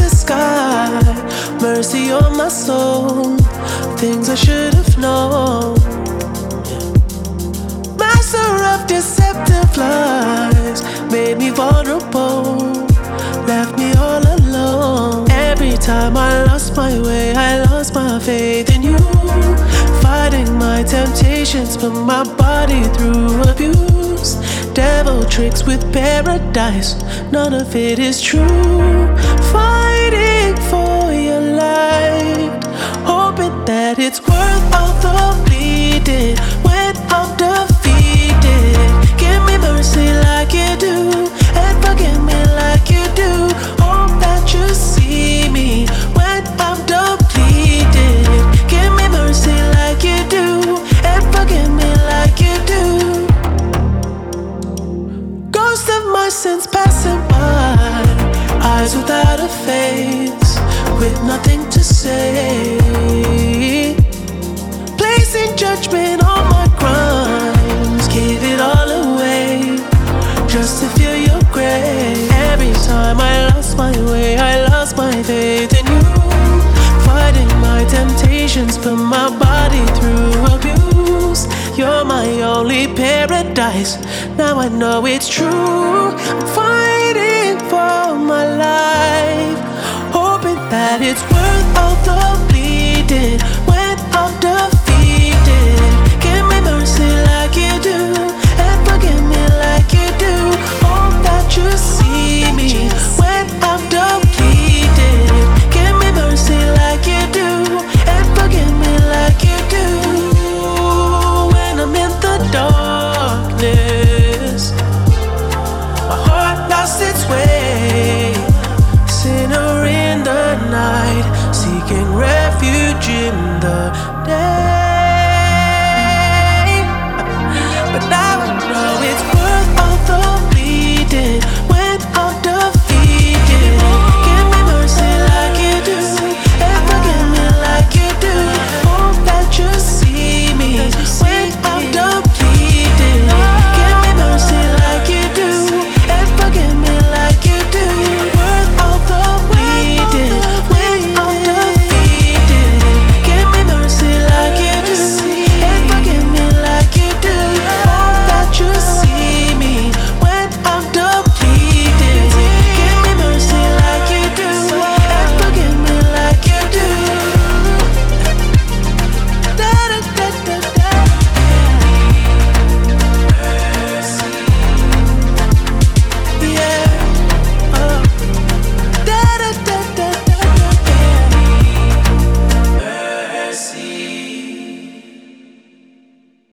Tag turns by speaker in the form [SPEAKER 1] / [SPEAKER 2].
[SPEAKER 1] the sky, mercy on my soul, things I should have known. Master of deceptive lies made me vulnerable, left me all alone. Every time I lost my way, I lost my faith in you. Fighting my temptations, put my body through abuse. Devil tricks with paradise, none of it is true. Fighting for your light, hoping that it's worth all the bleeding when I'm defeated. Give me mercy like you do, and forgive me like you do. Hope that you see me when I'm depleted. Give me mercy like you do, and forgive me like you do. Ghost of my sins passing by, eyes without a face, with nothing to say. Placing judgment on my crimes, give it all away, just to feel your grace. Every time I lost my way, I lost my faith in you. Fighting my temptations, put my body through abuse. You're my only paradise, now I know it's true. I'm fighting for my life, hoping that it's worth all the bleeding when I'm defeated. Give me mercy like you do, and forgive me like you do. Hope that you see me when I'm depleted. Give me mercy like you do, and forgive me like you do. When I'm in the darkness, my heart lost its way, sinner in the night, seeking refuge in the day.